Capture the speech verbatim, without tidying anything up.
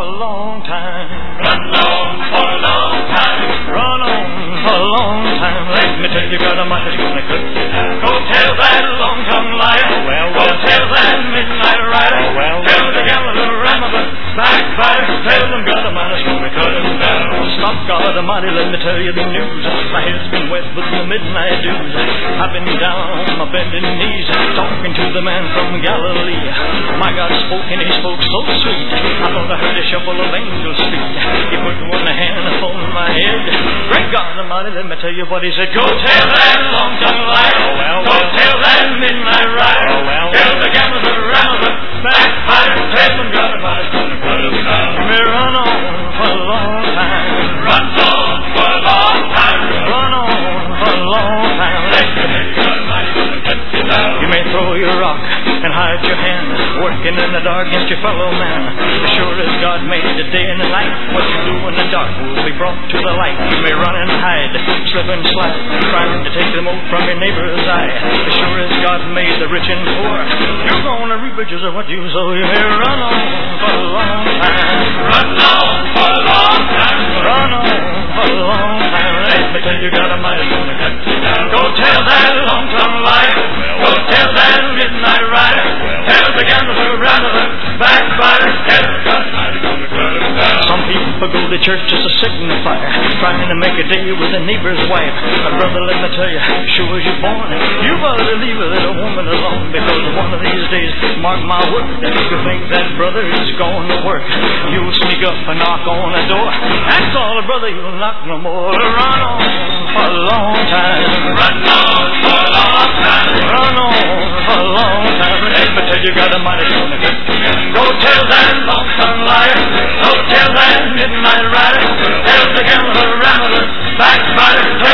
a long time. Run on for a long time. Run on for a long time. Let me tell you, God Almighty's gonna cut you down. Go tell that long-tongued liar. Well, Go well. tell that midnight rider. Oh, well, Tell well. the gambler, Ramadan, backbiter. Tell them God Almighty's gonna cut him down. Stop, God Almighty, let me tell you the news. My head's been wet with the midnight dews. I've been down on my bending knees, talking to the man from Galilee. My God spoke and he spoke so sweet. I thought I heard a shuffle of angels' feet. He put one hand upon my head. Great God Almighty, let me tell you what he said. Go tell that long-tongued liar. Oh, well, Go well. tell that midnight rider. Oh, well, Tell well. the gambler, the Ramadan, backbiter. Tell them God Almighty's gonna Cut him down. You may run on for a long time. Run on for a long time. Run on for a long time. Let me tell you, God Almighty's gonna cut you down. You may throw your rock and hide your hand, working in the dark against your fellow man. As sure as God made the day and the night, what you do in the dark will be brought to the light. You may run and hide, slip and slide, trying to take the mote from your neighbor's eye. As sure as God made the rich and poor, you're gonna reap riches of what you sow. You may run on for a long time. Run on for a long time. Run on for a long time. Let me tell you, God Almighty's gonna cut you down. Go tell that long-tongued liar. Go tell that midnight rider. Tell the gambler, Ramadan, backbiter. Tell the God Almighty's gonna cut him down. Some people go to church just to signify, trying to make a day with a neighbor's wife. But brother, let me tell you, sure as you're born, you better leave a little woman alone, because one of these days, mark my word, you think that brother is going to work, you'll sneak up and knock on the door. That's all, brother, you'll knock no more. Run on for a long time. Run on for a long time. Run on for a long time. Let me tell you, God Almighty's gonna cut you down. Go tell that long-tongued liar. Go tell that midnight rider. Tell the gambler, Ramadan, backbiter.